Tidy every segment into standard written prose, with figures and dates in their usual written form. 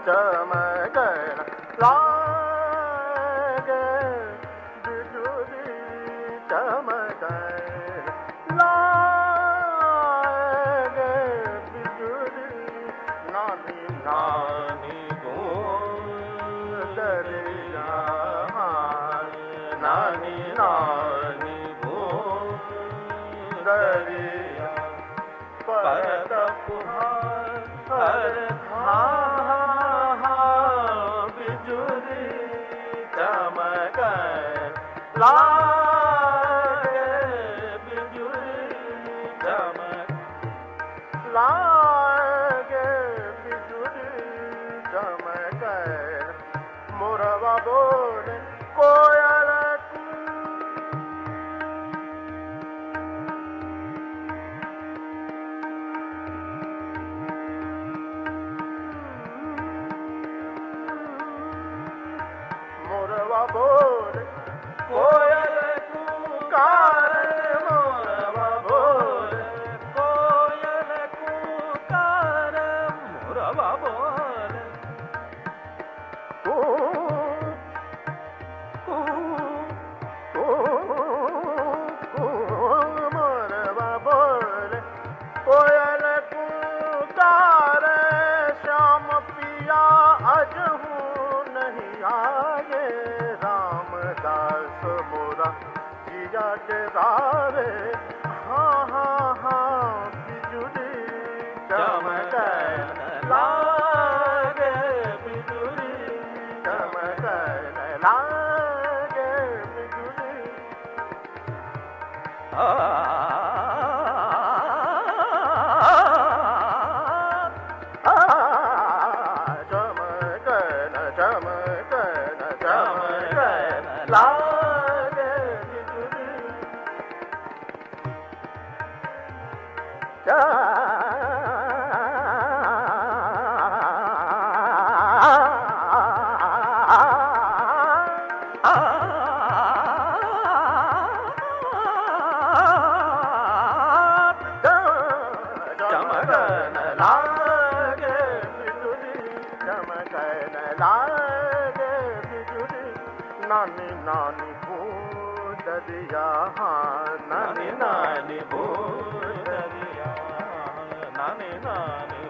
चमकन लागे बिजुली चमकन लागे बिजुली नानी नानी बूंदरिया नानी नानी बूंदरिया परत पुहार हर बिजुली चमकन लागे बिजुली चमक लागे बिजुली चमकन मोरवा बोले कोयल मोरवा बोले कोयल कुकार मोरवा बोले कोयल कुकार मोरवा बोले मोरवा बोले कोयल कुकार श्याम पिया अजहू नहीं आए रामदास मोरा जिया डरावे हाँ हाँ हाँ बिजुली चमकन लागे बिजुली चमकन लागे बिजुली चमकन चमकन चमकन लागे बिजुली चमकन लागे बिजुली चमकन लागे बिजुली नानी नानी बूंदरिया नानी नानी बूंदरिया नानी नानी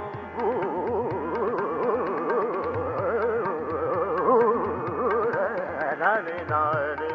नानी नानी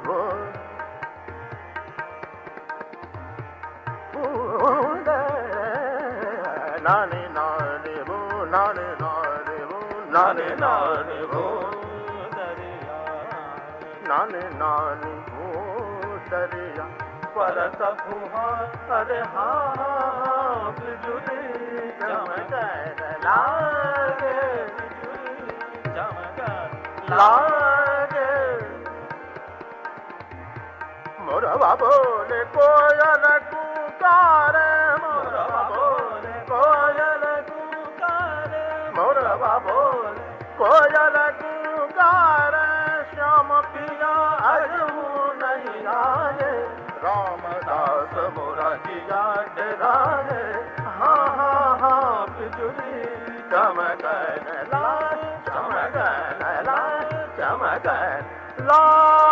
नानी नानी बू नानी नानी बू नानी नानी बूंदरिया नानी नानी बूंदरिया परत फुहार अरे हाँ बिजुली चमकन लागे बिजुली चमकन लागे मोरवा बोले कोयल कुकार मोरवा बोले कोयल कुकार मोरवा बोले कोयल कुकार श्याम पिया अजहू नहीं आए रामदास मोरा जिया डराए हाँ हाँ हाँ बिजुली चमकन ला चमकन ला चमकन ला